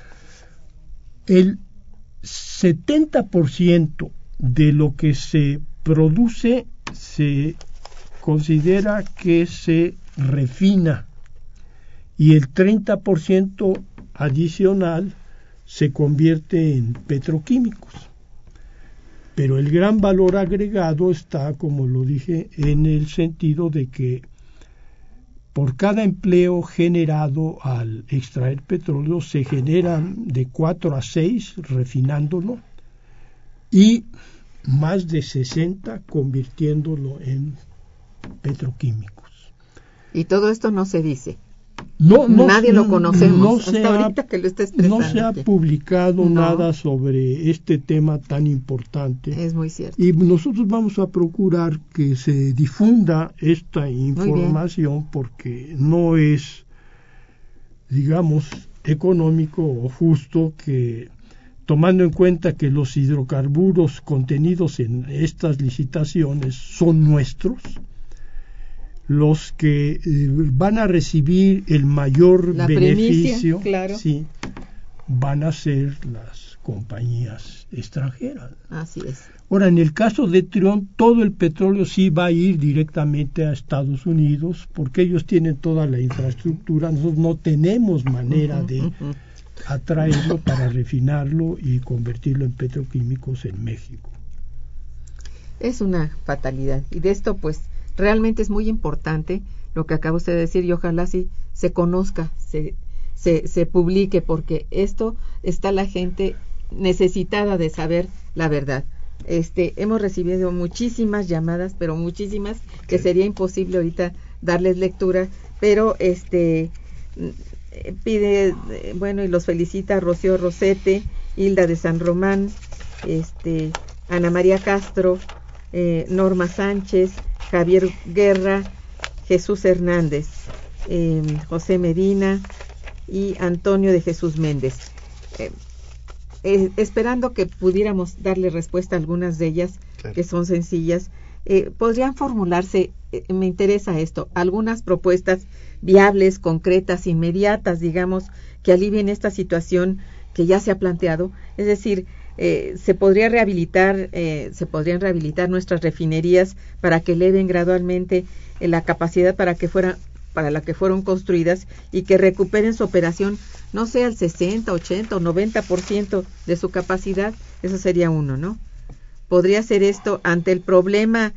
El setenta por ciento de lo que se produce se considera que se refina y el treinta por ciento adicional se convierte en petroquímicos. Pero el gran valor agregado está, como lo dije, en el sentido de que por cada empleo generado al extraer petróleo se generan de cuatro a seis refinándolo y más de sesenta convirtiéndolo en petroquímicos. Y todo esto no se dice. No, no, Nadie lo conocemos no hasta se ha, ahorita que lo está expresando. No se ha publicado no. nada sobre este tema tan importante. Es muy cierto. Y nosotros vamos a procurar que se difunda esta información porque no es, digamos, económico o justo que, tomando en cuenta que los hidrocarburos contenidos en estas licitaciones son nuestros, los que eh, van a recibir el mayor La beneficio, premicia, claro. sí, van a ser las compañías extranjeras. Así es. Ahora, en el caso de Trión, todo el petróleo sí va a ir directamente a Estados Unidos, porque ellos tienen toda la infraestructura. Nosotros no tenemos manera uh-huh, de uh-huh. atraerlo para refinarlo y convertirlo en petroquímicos en México. Es una fatalidad. Y de esto, pues, realmente es muy importante lo que acaba usted de decir y ojalá sí se conozca, se, se, se publique, porque esto está la gente necesitada de saber la verdad. Este, hemos recibido muchísimas llamadas, pero muchísimas, que sería imposible ahorita darles lectura, pero este pide, bueno, y los felicita Rocío Rosete, Hilda de San Román, este, Ana María Castro, eh, Norma Sánchez, Javier Guerra, Jesús Hernández, eh, José Medina y Antonio de Jesús Méndez. Eh, eh, esperando que pudiéramos darle respuesta a algunas de ellas, claro, que son sencillas, eh, podrían formularse, eh, me interesa esto, algunas propuestas viables, concretas, inmediatas, digamos, que alivien esta situación que ya se ha planteado, es decir, Eh, se podría rehabilitar, eh, se podrían rehabilitar nuestras refinerías para que eleven gradualmente eh, la capacidad para que fuera, para la que fueron construidas y que recuperen su operación, no sea el sesenta, ochenta o noventa por ciento de su capacidad. Eso sería uno, ¿no? Podría ser esto ante el problema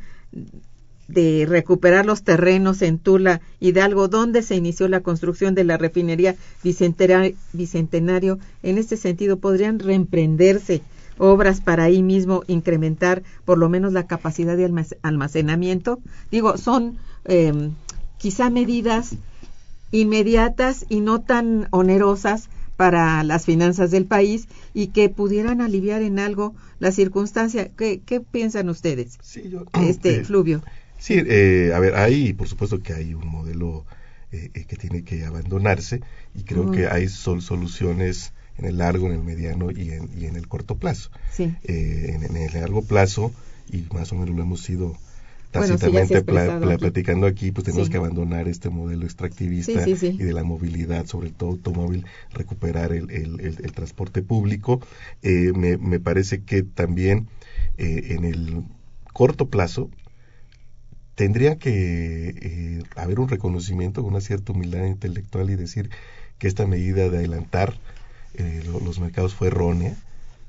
de recuperar los terrenos en Tula, Hidalgo, donde se inició la construcción de la refinería Bicentenario. Bicentenario. En este sentido, podrían reemprenderse obras para ahí mismo incrementar por lo menos la capacidad de almacenamiento. Digo, son eh, quizá medidas inmediatas y no tan onerosas para las finanzas del país y que pudieran aliviar en algo la circunstancia. ¿Qué, qué piensan ustedes? Sí, yo, este eh, Fluvio. Sí, eh, a ver, hay, por supuesto que hay un modelo eh, que tiene que abandonarse y creo uh-huh. que hay sol, soluciones en el largo, en el mediano y en, y en el corto plazo. Sí. Eh, en, en el largo plazo, y más o menos lo hemos ido tácitamente bueno, sí, pla, pla, platicando aquí, pues tenemos sí. que abandonar este modelo extractivista sí, sí, sí. y de la movilidad, sobre todo automóvil, recuperar el, el, el, el transporte público. Eh, me, me parece que también eh, en el corto plazo tendría que eh, haber un reconocimiento con una cierta humildad intelectual y decir que esta medida de adelantar eh, lo, los mercados fue errónea,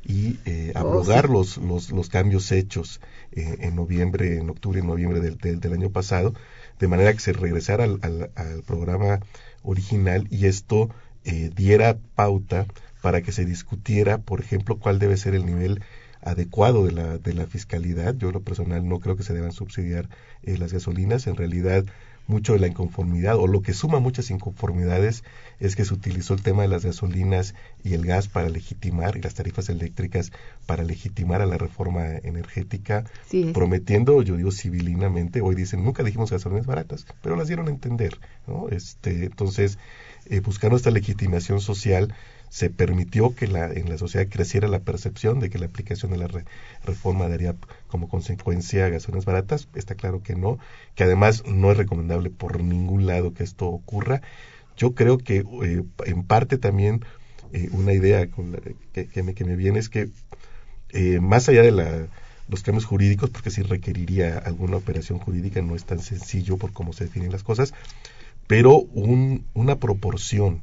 y eh, abrogar oh, sí. los, los, los cambios hechos eh, en noviembre, en octubre y noviembre del, del, del año pasado, de manera que se regresara al, al, al programa original y esto eh, diera pauta para que se discutiera, por ejemplo, cuál debe ser el nivel adecuado de la, de la fiscalidad. Yo en lo personal no creo que se deban subsidiar eh, las gasolinas. En realidad, mucho de la inconformidad, o lo que suma muchas inconformidades, es que se utilizó el tema de las gasolinas y el gas para legitimar, y las tarifas eléctricas para legitimar a la reforma energética, sí, prometiendo, yo digo civilinamente, hoy dicen, nunca dijimos gasolinas baratas, pero las dieron a entender, ¿no? Este, entonces, eh, buscando esta legitimación social, se permitió que la, en la sociedad creciera la percepción de que la aplicación de la re, reforma daría como consecuencia gasolinas baratas. Está claro que no, que además no es recomendable por ningún lado que esto ocurra. Yo creo que eh, en parte también eh, una idea con la, que, que, me, que me viene es que eh, más allá de la, los cambios jurídicos, porque sí requeriría alguna operación jurídica, no es tan sencillo por cómo se definen las cosas, pero un, una proporción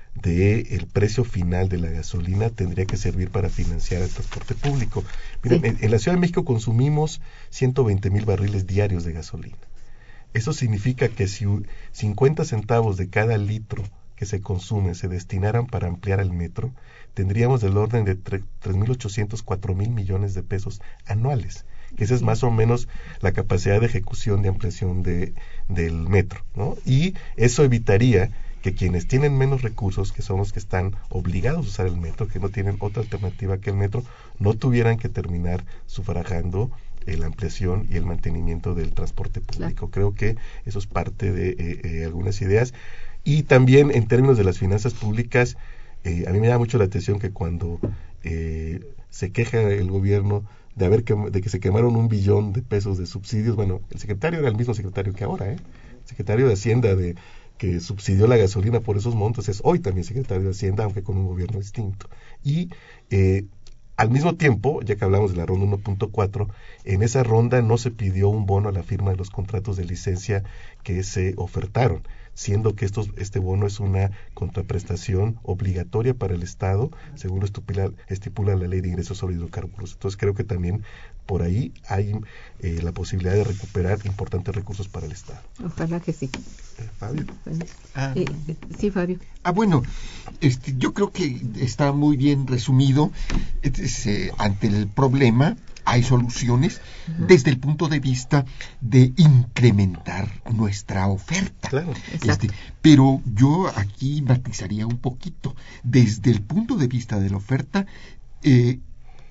de el precio final de la gasolina tendría que servir para financiar el transporte público. Miren, sí. en, en la Ciudad de México consumimos ciento veinte mil barriles diarios de gasolina. Eso significa que si cincuenta centavos de cada litro que se consume se destinaran para ampliar el metro, tendríamos del orden de tres mil ochocientos, cuatro mil millones de pesos anuales, que esa es más o menos la capacidad de ejecución de ampliación de, del metro, ¿no? Y eso evitaría que quienes tienen menos recursos, que son los que están obligados a usar el metro, que no tienen otra alternativa que el metro, no tuvieran que terminar sufragando eh, la ampliación y el mantenimiento del transporte público. Claro. Creo que eso es parte de eh, eh, algunas ideas. Y también en términos de las finanzas públicas, eh, a mí me llama mucho la atención que cuando eh, se queja el gobierno de haber que, de que se quemaron un billón de pesos de subsidios, bueno, el secretario era el mismo secretario que ahora, ¿eh? El secretario de Hacienda de que subsidió la gasolina por esos montos, es hoy también secretario de Hacienda, aunque con un gobierno distinto. Y eh, al mismo tiempo, ya que hablamos de la ronda uno punto cuatro, en esa ronda no se pidió un bono a la firma de los contratos de licencia que se ofertaron, siendo que estos, este bono es una contraprestación obligatoria para el Estado, según lo estipula, estipula la Ley de Ingresos sobre Hidrocarburos. Entonces creo que también por ahí hay eh, la posibilidad de recuperar importantes recursos para el Estado. Ojalá que sí. Eh, Fabio. Ah, eh, sí, Fabio. Ah, bueno, este, yo creo que está muy bien resumido. Es, eh, ante el problema hay soluciones uh-huh. desde el punto de vista de incrementar nuestra oferta. Claro. Este, pero yo aquí matizaría un poquito. Desde el punto de vista de la oferta, eh,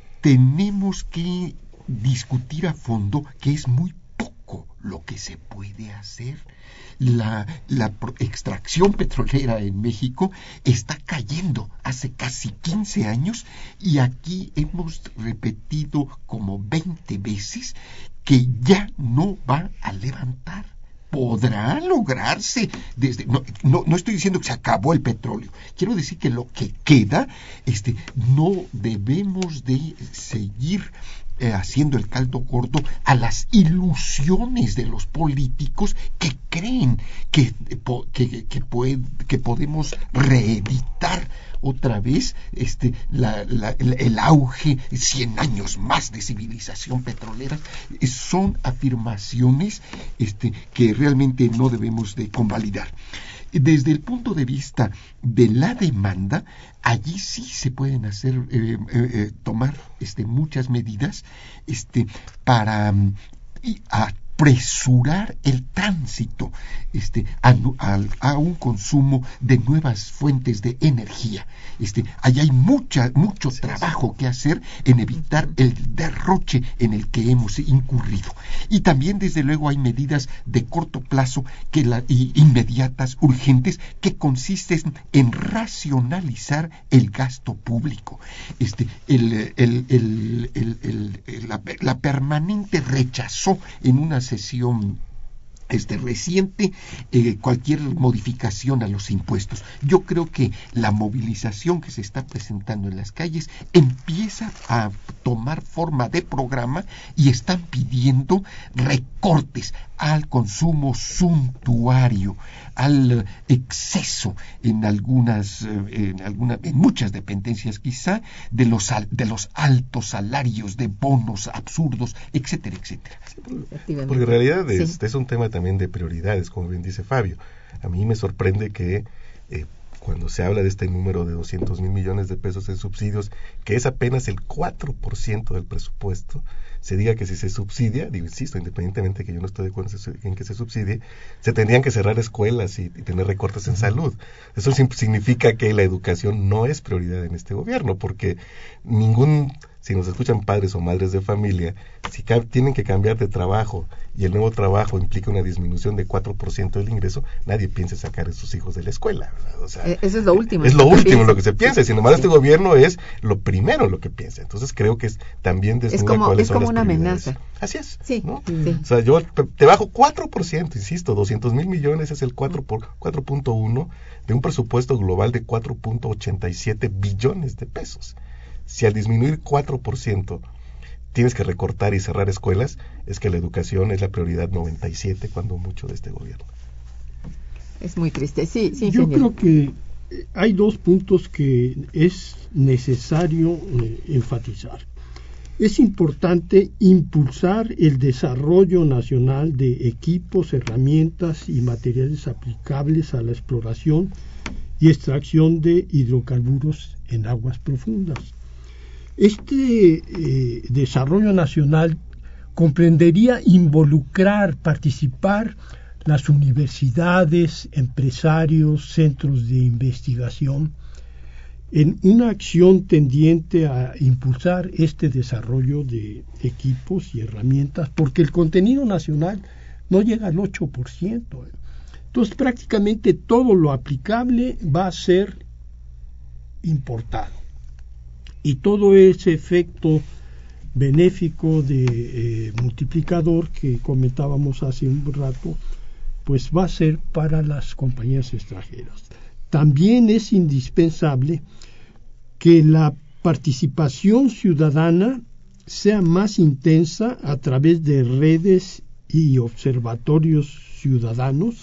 tenemos que discutir a fondo que es muy poco lo que se puede hacer. La, la extracción petrolera en México está cayendo hace casi quince años y aquí hemos repetido como veinte veces que ya no va a levantar. Podrá lograrse desde no, no, no estoy diciendo que se acabó el petróleo, quiero decir que lo que queda, este, no debemos de seguir eh, haciendo el caldo gordo a las ilusiones de los políticos que creen que, que, que, puede, que podemos reeditar otra vez este la, la, el, el auge, cien años más de civilización petrolera. Son afirmaciones este, que realmente no debemos de convalidar. Desde el punto de vista de la demanda, allí sí se pueden hacer, eh, eh, tomar este, muchas medidas este, para um, y a, apresurar el tránsito este, a, a, a un consumo de nuevas fuentes de energía. Este, ahí hay mucha, mucho sí, trabajo sí. que hacer en evitar el derroche en el que hemos incurrido. Y también, desde luego, hay medidas de corto plazo que la, y inmediatas, urgentes, que consisten en racionalizar el gasto público. Este, el, el, el, el, el, el, la, la permanente rechazó en una sesión este reciente eh, cualquier modificación a los impuestos. Yo creo que la movilización que se está presentando en las calles empieza a tomar forma de programa y están pidiendo recortes al consumo suntuario, al exceso en algunas, en alguna, en muchas dependencias quizá, de los de los altos salarios, de bonos absurdos, etcétera, etcétera. Porque en realidad es, Sí. es un tema también de prioridades, como bien dice Fabio. A mí me sorprende que eh, cuando se habla de este número de doscientos mil millones de pesos en subsidios, que es apenas el cuatro por ciento del presupuesto, se diga que si se subsidia, digo, insisto, independientemente que yo no estoy de acuerdo en que se subsidie, se tendrían que cerrar escuelas y, y tener recortes en salud. Eso significa que la educación no es prioridad en este gobierno, porque ningún, si nos escuchan padres o madres de familia, si ca- tienen que cambiar de trabajo y el nuevo trabajo implica una disminución de cuatro por ciento del ingreso, nadie piensa sacar a sus hijos de la escuela, ¿verdad? O sea, Eh, eso es lo último. es lo que último en piensa. lo que se piensa, Sí, sin embargo sí. este gobierno es lo primero en lo que piensa. Entonces creo que es también desnuda Es como- cuáles es son como las una prioridades. amenaza. Así es. Sí, ¿no? sí. O sea, yo te- te bajo cuatro por ciento, insisto, doscientos mil millones es el cuatro por cuatro punto uno de un presupuesto global de cuatro punto ochenta y siete billones de pesos. Si al disminuir cuatro por ciento tienes que recortar y cerrar escuelas, es que la educación es la prioridad noventa y siete cuando mucho de este gobierno. Es muy triste. Sí, sí, Yo ingeniero. creo que eh, hay dos puntos que es necesario eh, enfatizar. Es importante impulsar el desarrollo nacional de equipos, herramientas y materiales aplicables a la exploración y extracción de hidrocarburos en aguas profundas. Este eh, desarrollo nacional comprendería involucrar, participar las universidades, empresarios, centros de investigación en una acción tendiente a impulsar este desarrollo de equipos y herramientas, porque el contenido nacional no llega al ocho por ciento. Entonces prácticamente todo lo aplicable va a ser importado. Y todo ese efecto benéfico de eh, multiplicador que comentábamos hace un rato, pues va a ser para las compañías extranjeras. También es indispensable que la participación ciudadana sea más intensa a través de redes y observatorios ciudadanos,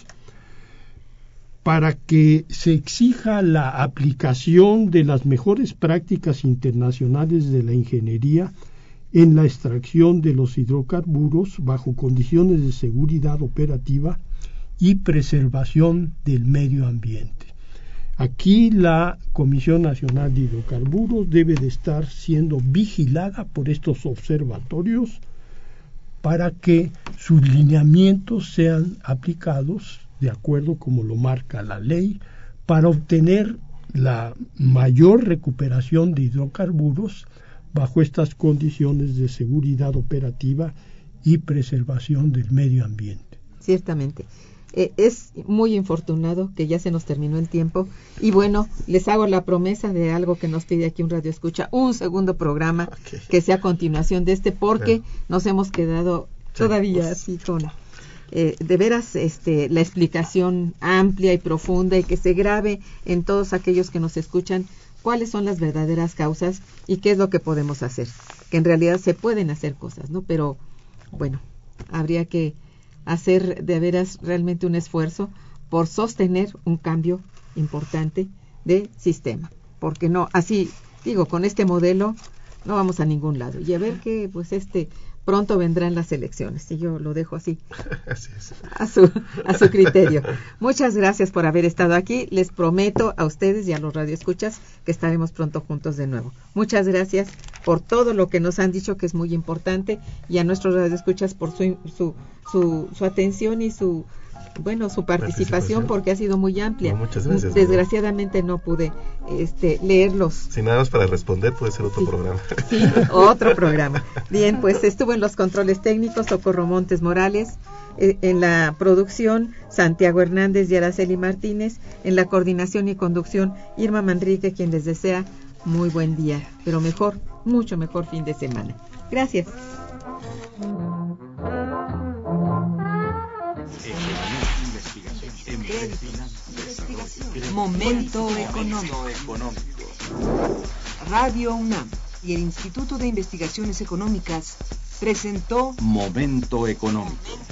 para que se exija la aplicación de las mejores prácticas internacionales de la ingeniería en la extracción de los hidrocarburos bajo condiciones de seguridad operativa y preservación del medio ambiente. Aquí la Comisión Nacional de Hidrocarburos debe de estar siendo vigilada por estos observatorios para que sus lineamientos sean aplicados de acuerdo como lo marca la ley, para obtener la mayor recuperación de hidrocarburos bajo estas condiciones de seguridad operativa y preservación del medio ambiente. Ciertamente. Eh, es muy infortunado que ya se nos terminó el tiempo y bueno, les hago la promesa de algo que nos pide aquí un radio escucha, un segundo programa Okay. que sea a continuación de este, porque Claro. nos hemos quedado todavía pues. así con eh, de veras este, la explicación amplia y profunda y que se grabe en todos aquellos que nos escuchan cuáles son las verdaderas causas y qué es lo que podemos hacer, que en realidad se pueden hacer cosas, ¿no? Pero bueno, habría que hacer de veras realmente un esfuerzo por sostener un cambio importante de sistema, porque no, así digo, con este modelo no vamos a ningún lado, y a ver que pues este pronto vendrán las elecciones, y yo lo dejo así Así es. a su, a su criterio. Muchas gracias por haber estado aquí, les prometo a ustedes y a los radioescuchas que estaremos pronto juntos de nuevo. Muchas gracias por todo lo que nos han dicho, que es muy importante, y a nuestros radioescuchas por su, su, su, su atención y su bueno su participación, Participación. porque ha sido muy amplia. No, muchas gracias. Desgraciadamente no pude este, leerlos. Si nada más para responder puede ser otro Sí. programa. Sí, otro programa. Bien, pues estuvo en los controles técnicos Socorro Montes Morales, eh, en la producción Santiago Hernández y Araceli Martínez, en la coordinación y conducción Irma Manrique, quien les desea muy buen día, pero mejor, mucho mejor fin de semana. Gracias. investigación. Momento económico. Radio UNAM y el Instituto de Investigaciones Económicas presentó Momento económico.